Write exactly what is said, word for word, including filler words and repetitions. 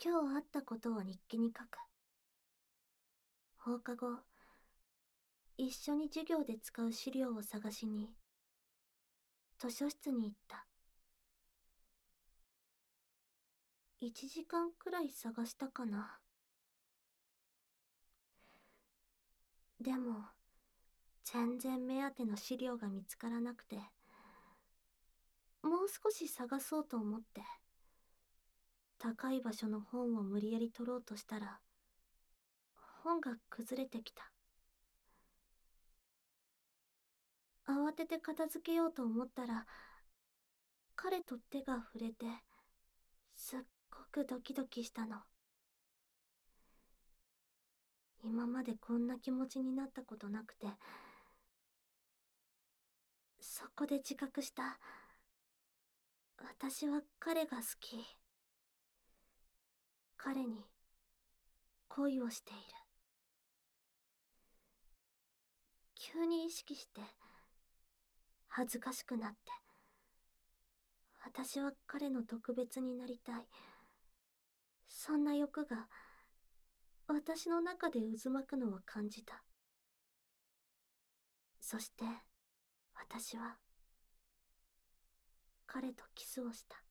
今日あったことを日記に書く。放課後、一緒に授業で使う資料を探しに、図書室に行った。一時間くらい探したかな。でも、全然目当ての資料が見つからなくて、もう少し探そうと思って、高い場所の本を無理やり取ろうとしたら、本が崩れてきた。慌てて片付けようと思ったら、彼と手が触れて、すっごくドキドキしたの。今までこんな気持ちになったことなくて、そこで自覚した。私は彼が好き。彼に恋をしている。急に意識して、恥ずかしくなって。私は彼の特別になりたい。そんな欲が私の中で渦巻くのを感じた。そして私は彼とキスをした。